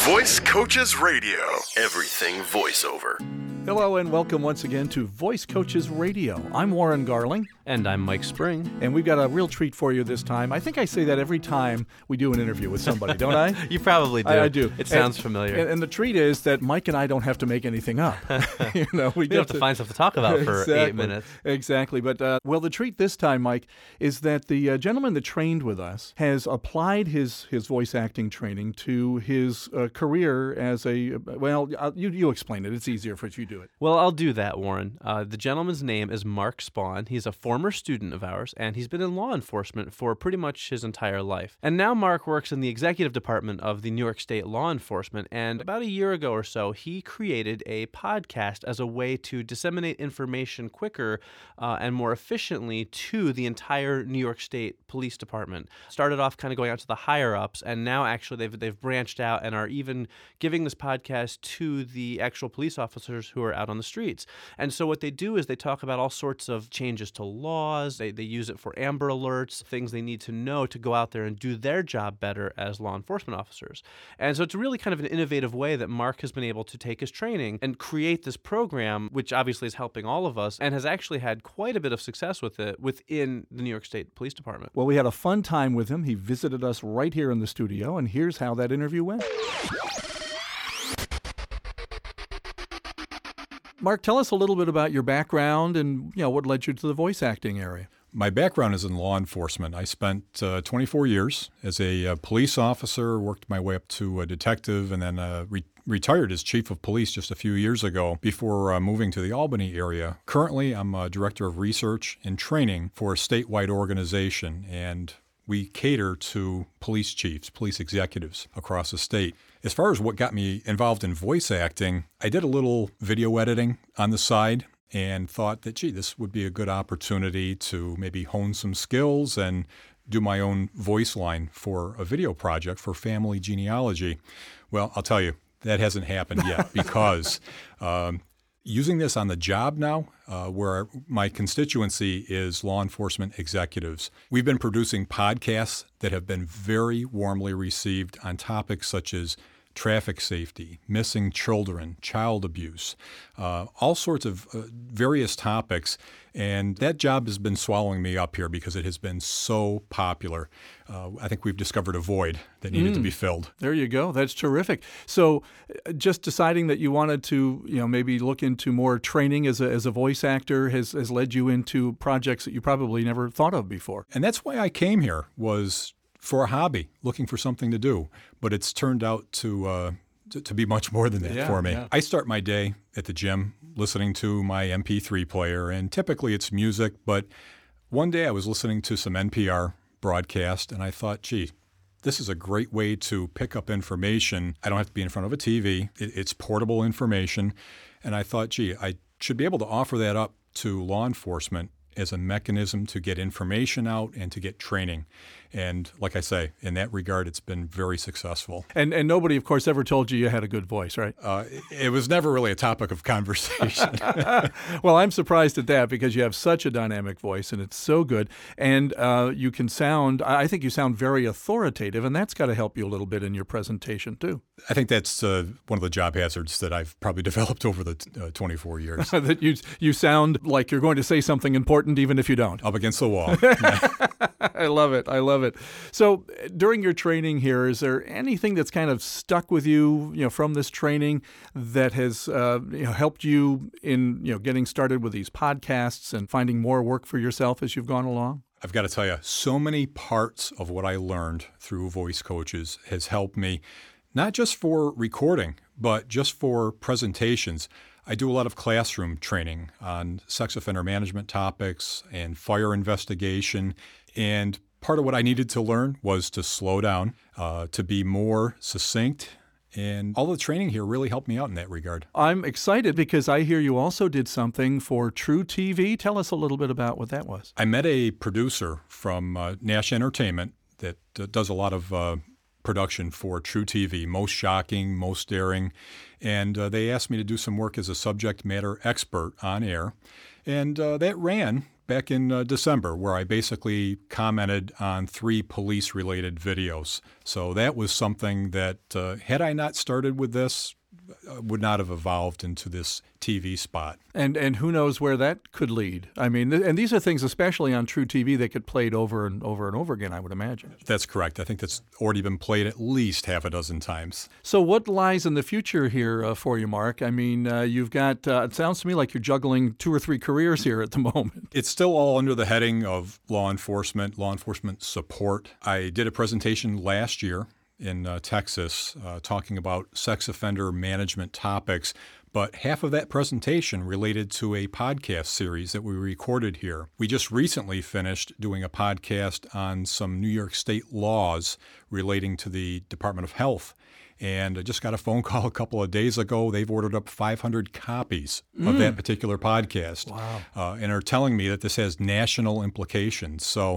Voice Coaches Radio. Everything voiceover. Hello and welcome once again to Voice Coaches Radio. I'm Warren Garling. And I'm Mike Spring. And we've got a real treat for you this time. I think I say that every time we do an interview with somebody, don't I? You probably do. I do. It sounds familiar. And the treat is that Mike and I don't have to make anything up. We have to find stuff to talk about for 8 minutes. Exactly. But, the treat this time, Mike, is that the gentleman that trained with us has applied his voice acting training to his career as a, you explain it. It's easier if you do it. Well, I'll do that, Warren. The gentleman's name is Mark Spawn. He's a former student of ours, and he's been in law enforcement for pretty much his entire life. And now Mark works in the executive department of the New York State Law Enforcement, and about a year ago or so, he created a podcast as a way to disseminate information quicker and more efficiently to the entire New York State Police Department. Started off kind of going out to the higher-ups, and now actually they've branched out and are even giving this podcast to the actual police officers who are out on the streets. And so what they do is they talk about all sorts of changes to laws. They use it for Amber Alerts, things they need to know to go out there and do their job better as law enforcement officers. And so it's really kind of an innovative way that Mark has been able to take his training and create this program, which obviously is helping all of us and has actually had quite a bit of success with it within the New York State Police Department. Well, we had a fun time with him. He visited us right here in the studio, and here's how that interview went. Mark, tell us a little bit about your background and what led you to the voice acting area. My background is in law enforcement. I spent 24 years as a police officer, worked my way up to a detective, and then retired as chief of police just a few years ago before moving to the Albany area. Currently, I'm a director of research and training for a statewide organization, and we cater to police chiefs, police executives across the state. As far as what got me involved in voice acting, I did a little video editing on the side and thought that, this would be a good opportunity to maybe hone some skills and do my own voice line for a video project for family genealogy. Well, I'll tell you, that hasn't happened yet because using this on the job now, where my constituency is law enforcement executives, we've been producing podcasts that have been very warmly received on topics such as traffic safety, missing children, child abuse, all sorts of various topics. And that job has been swallowing me up here because it has been so popular. I think we've discovered a void that needed to be filled. There you go. That's terrific. So just deciding that you wanted to, maybe look into more training as a voice actor has led you into projects that you probably never thought of before. And that's why I came here, was for a hobby, looking for something to do. But it's turned out to be much more than that for me. Yeah. I start my day at the gym listening to my MP3 player, and typically it's music. But one day I was listening to some NPR broadcast, and I thought, this is a great way to pick up information. I don't have to be in front of a TV. It's portable information. And I thought, I should be able to offer that up to law enforcement as a mechanism to get information out and to get training. And like I say, in that regard, it's been very successful. And nobody, of course, ever told you had a good voice, right? It was never really a topic of conversation. Well, I'm surprised at that because you have such a dynamic voice and it's so good. And you can I think you sound very authoritative, and that's got to help you a little bit in your presentation too. I think that's one of the job hazards that I've probably developed over the 24 years. That you sound like you're going to say something important even if you don't. Up against the wall. I love it. I love it. So during your training here, is there anything that's kind of stuck with you, from this training that has helped you in getting started with these podcasts and finding more work for yourself as you've gone along? I've got to tell you, so many parts of what I learned through Voice Coaches has helped me, not just for recording, but just for presentations. I do a lot of classroom training on sex offender management topics and fire investigation. And part of what I needed to learn was to slow down, to be more succinct. And all the training here really helped me out in that regard. I'm excited because I hear you also did something for True TV. Tell us a little bit about what that was. I met a producer from Nash Entertainment that does a lot of production for True TV, most shocking, most daring. And they asked me to do some work as a subject matter expert on air. And that ran back in December, where I basically commented on 3 police-related videos. So that was something that, had I not started with this, would not have evolved into this TV spot. And who knows where that could lead. I mean, and these are things, especially on True TV, that get played over and over and over again, I would imagine. That's correct. I think that's already been played at least half a dozen times. So what lies in the future here for you, Mark? I mean, you've got, it sounds to me like you're juggling 2 or 3 careers here at the moment. It's still all under the heading of law enforcement support. I did a presentation last year in Texas talking about sex offender management topics, but half of that presentation related to a podcast series that we recorded here. We just recently finished doing a podcast on some New York State laws relating to the Department of Health. And I just got a phone call a couple of days ago. They've ordered up 500 copies of that particular podcast. Wow. And are telling me that this has national implications. So,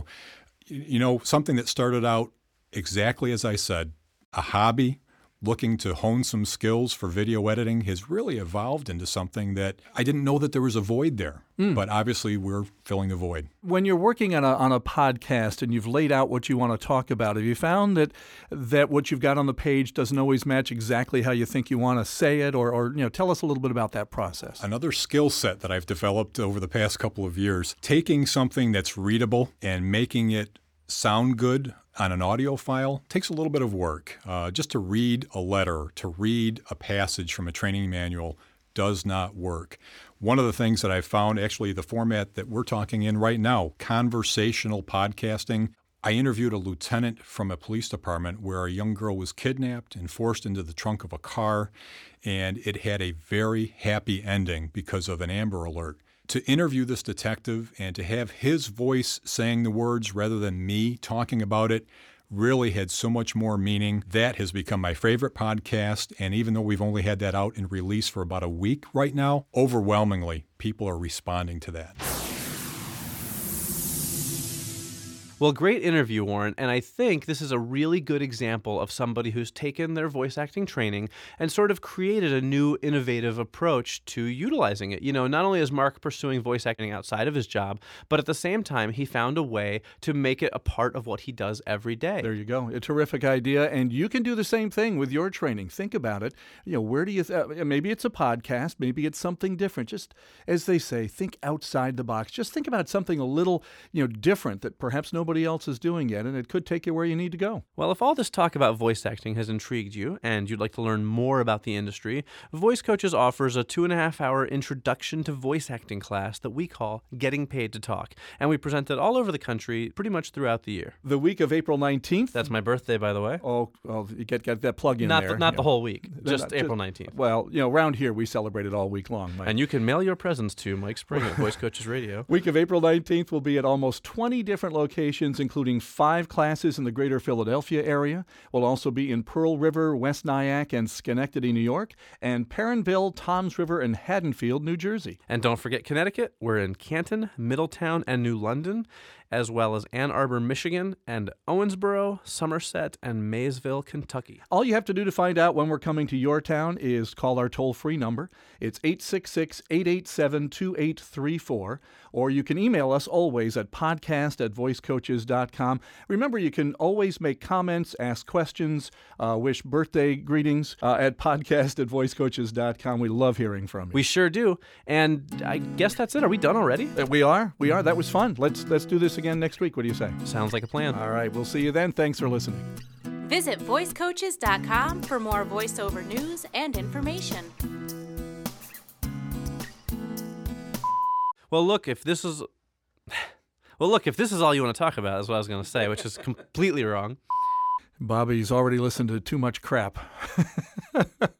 something that started out exactly as I said, a hobby, looking to hone some skills for video editing, has really evolved into something that I didn't know that there was a void there. But obviously we're filling the void. When you're working on a podcast and you've laid out what you want to talk about, have you found that what you've got on the page doesn't always match exactly how you think you want to say it? Or tell us a little bit about that process. Another skill set that I've developed over the past couple of years, taking something that's readable and making it sound good on an audio file takes a little bit of work. Just to read a letter, to read a passage from a training manual does not work. One of the things that I found, actually the format that we're talking in right now, conversational podcasting, I interviewed a lieutenant from a police department where a young girl was kidnapped and forced into the trunk of a car, and it had a very happy ending because of an Amber Alert. To interview this detective and to have his voice saying the words rather than me talking about it really had so much more meaning. That has become my favorite podcast, and even though we've only had that out in release for about a week right now, overwhelmingly, people are responding to that. Well, great interview, Warren, and I think this is a really good example of somebody who's taken their voice acting training and sort of created a new innovative approach to utilizing it. Not only is Mark pursuing voice acting outside of his job, but at the same time, he found a way to make it a part of what he does every day. There you go. A terrific idea, and you can do the same thing with your training. Think about it. Where do you, maybe it's a podcast, maybe it's something different. Just, as they say, think outside the box. Just think about something a little, different that perhaps nobody else is doing yet, and it could take you where you need to go. Well, if all this talk about voice acting has intrigued you and you'd like to learn more about the industry, Voice Coaches offers a 2.5-hour introduction to voice acting class that we call Getting Paid to Talk, and we present it all over the country pretty much throughout the year. The week of April 19th. That's my birthday, by the way. Oh, you get that plug in there. Not the whole week, just April 19th. Well, around here we celebrate it all week long, Mike. And you can mail your presents to Mike Spring at Voice Coaches Radio. Week of April 19th will be at almost 20 different locations, including 5 classes in the greater Philadelphia area. We'll also be in Pearl River, West Nyack, and Schenectady, New York, and Perrinville, Toms River, and Haddonfield, New Jersey. And don't forget Connecticut. We're in Canton, Middletown, and New London, as well as Ann Arbor, Michigan, and Owensboro, Somerset, and Maysville, Kentucky. All you have to do to find out when we're coming to your town is call our toll-free number. It's 866-887-2834, or you can email us always at podcast@voicecoaches.com. Remember, you can always make comments, ask questions, wish birthday greetings at podcast@voicecoaches.com. We love hearing from you. We sure do. And I guess that's it. Are we done already? We are. That was fun. Let's do this again next week. What do you say? Sounds like a plan. All right. We'll see you then. Thanks for listening. Visit voicecoaches.com for more voiceover news and information. Well, look, if this is all you want to talk about, is what I was going to say, which is completely wrong. Bobby's already listened to too much crap.